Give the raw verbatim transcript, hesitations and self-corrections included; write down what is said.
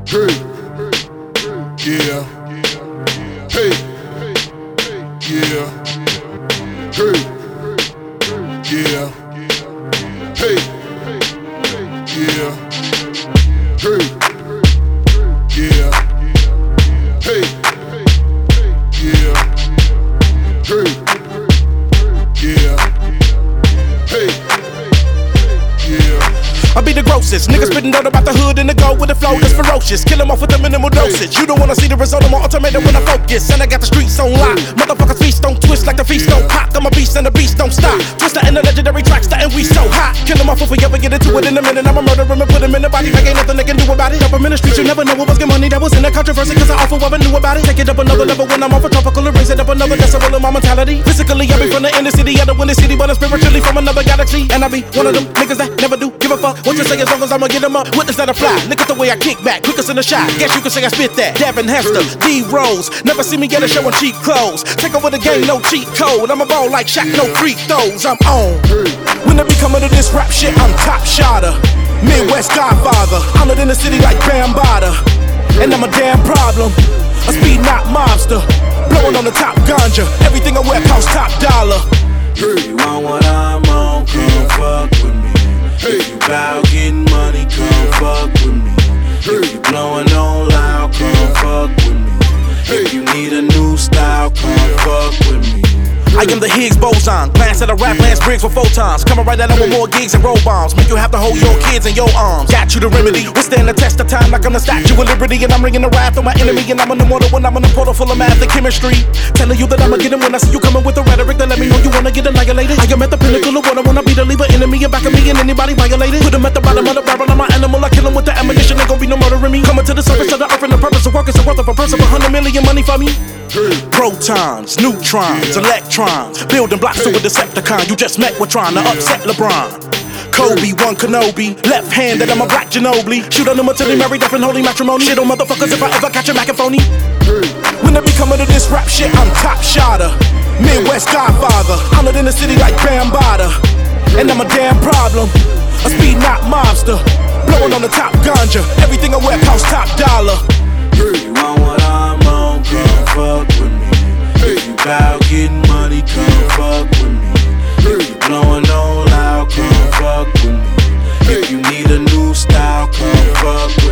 Hey, yeah. Hey, yeah. Hey, yeah. Hey, yeah. Hey, yeah. Hey, yeah. Hey, yeah. Hey, yeah. I be the grossest, niggas spitting dirt about the hood and the gold with the flow that's ferocious. Kill 'em off with a minimal dosage. You don't wanna see the result of my ultimatum when I focus. And I got the streets on lock. Motherfuckers feast don't twist like the feast don't pop. I'm a beast and the beast don't stop. Twister in the legendary tracks, and we so hot. Kill 'em off if we ever get into it in a minute. I'ma murder him and put him in the body bag. Ain't nothing they can do about it. Up in the streets, you never know what was good money that was in the controversy. Cause I offer what I knew about it. Take it up another level when I'm off a tropical. Raise it up another decibel in my mentality. Physically, I be from the inner city, I don't win the city, but I'm spiritually from another galaxy. And I be one of them niggas that never do give a fuck what you say, as long as I'ma get them up. Witness that I fly. Look at the way I kick back, quickest in the shot. Guess you can say I spit that. Devin Hester, D Rose. Never see me get a show in cheap clothes. Take over the game, no cheat code. I'm a ball like Shaq, no free throws. I'm on. When they be coming to this rap shit, I'm top shotter. Midwest Godfather. Honored in the city like Bambaataa. And I'm a damn problem. A speed not mobster. Blowing on the top ganja. Everything I wear costs top dollar. If you want what I'm on, come fuck with me. If you bout getting money, come fuck with me. If you blowing on loud, come fuck with me. If you need a new style, come fuck with me. I am the Higgs boson. Glance at a rap Lance Briggs with photons. Coming right at them with more gigs and roll bombs. Make you have to hold your kids in your arms. Got you the remedy. Withstand the test of time like I'm the Statue of Liberty. And I'm ringing the wrath of my enemy. And I'm an immortal when I'm in a portal full of math and chemistry. Telling you that I'ma get him when I see you coming with the rhetoric. Then let me know you wanna get annihilated. I am at the pinnacle of what I wanna be, the leader enemy. And back of me and anybody violated. Put him at the bottom of the barrel. I'm my animal. I kill him with the ammunition. Ain't gon' be no murdering me. Coming to the surface of the earth and the purpose of work is the worth of a person for one hundred million money for me. Protons, neutrons, electrons, building blocks to a Decepticon. You just met, we're trying to upset LeBron. Kobe, one Kenobi, left handed, I'm a black Ginobili. Shoot on them until they married up in holy matrimony. Shit on motherfuckers if I ever catch a microphone. When they be coming to this rap shit, I'm top shotter. Midwest Godfather, honored in the city like Bambaataa. And I'm a damn problem, a speed not mobster. Blowing on the top ganja, everything I wear costs top dollar. If you want what I'm on, come fuck with me. If you bout getting money, come fuck with me. If you blowing on loud, come fuck with me. If you need a new style, come fuck with me.